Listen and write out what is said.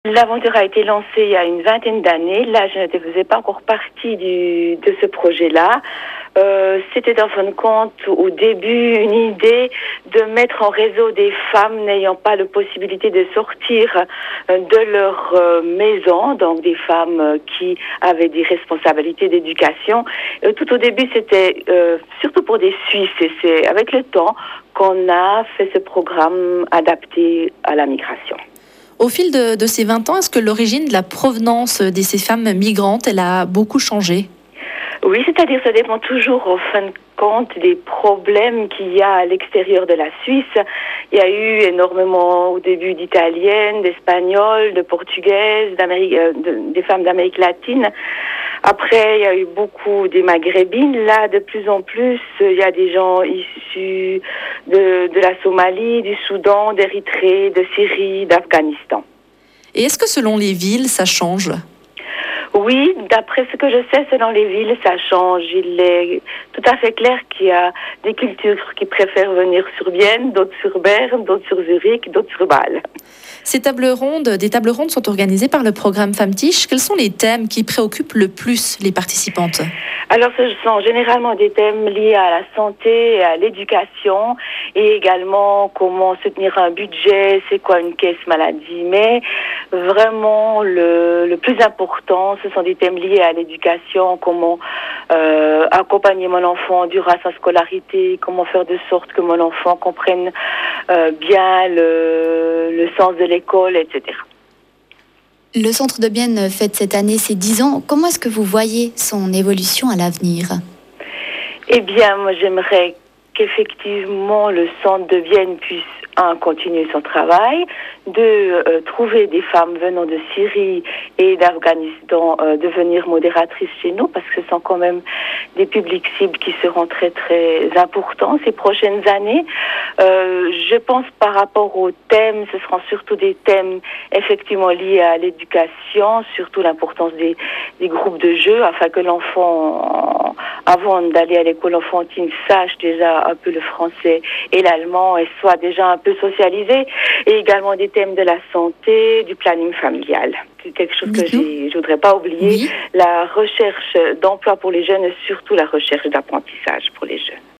L'aventure a été lancée il y a une vingtaine d'années. Là, je ne faisais pas encore partie de ce projet-là. C'était en fin de compte au début une idée de mettre en réseau des femmes n'ayant pas la possibilité de sortir de leur maison, donc des femmes qui avaient des responsabilités d'éducation. Tout au début, c'était surtout pour des Suisses, et c'est avec le temps qu'on a fait ce programme adapté à la migration. Au fil de ces 20 ans, est-ce que l'origine de la provenance de ces femmes migrantes, elle a beaucoup changé? Oui, c'est-à-dire ça dépend toujours en fin de compte des problèmes qu'il y a à l'extérieur de la Suisse. Il y a eu énormément au début d'Italiennes, d'Espagnoles, de Portugaises, des femmes d'Amérique latine. Après, il y a eu beaucoup des Maghrébines. Là, de plus en plus, il y a des gens issus de la Somalie, du Soudan, d'Érythrée, de Syrie, d'Afghanistan. Et est-ce que selon les villes, ça change? Oui, d'après ce que je sais, selon les villes, ça change. Il est tout à fait clair qu'il y a des cultures qui préfèrent venir sur Vienne, d'autres sur Berne, d'autres sur Zurich, d'autres sur Bâle. Des tables rondes sont organisées par le programme Femmes Tiches. Quels sont les thèmes qui préoccupent le plus les participantes? Alors, ce sont généralement des thèmes liés à la santé et à l'éducation, et également comment soutenir un budget, c'est quoi une caisse maladie. Mais vraiment, le plus important, ce sont des thèmes liés à l'éducation, comment accompagner mon enfant durant sa scolarité, comment faire de sorte que mon enfant comprenne bien le sens de l'école, etc. Le Centre de Bienne fête cette année ses 10 ans. Comment est-ce que vous voyez son évolution à l'avenir? Eh bien, moi, j'aimerais qu'effectivement le Centre de Bienne puisse, continuer son travail, trouver des femmes venant de Syrie et d'Afghanistan, devenir modératrices chez nous, parce que ce sont quand même des publics cibles qui seront très, très importants ces prochaines années. Je pense par rapport aux thèmes, ce seront surtout des thèmes effectivement liés à l'éducation, surtout l'importance des groupes de jeu, afin que l'enfant, avant d'aller à l'école enfantine, sache déjà un peu le français et l'allemand et soit déjà un peu socialisé, et également des thèmes de la santé, du planning familial. C'est quelque chose que je voudrais pas oublier. Oui. La recherche d'emploi pour les jeunes et surtout la recherche d'apprentissage pour les jeunes.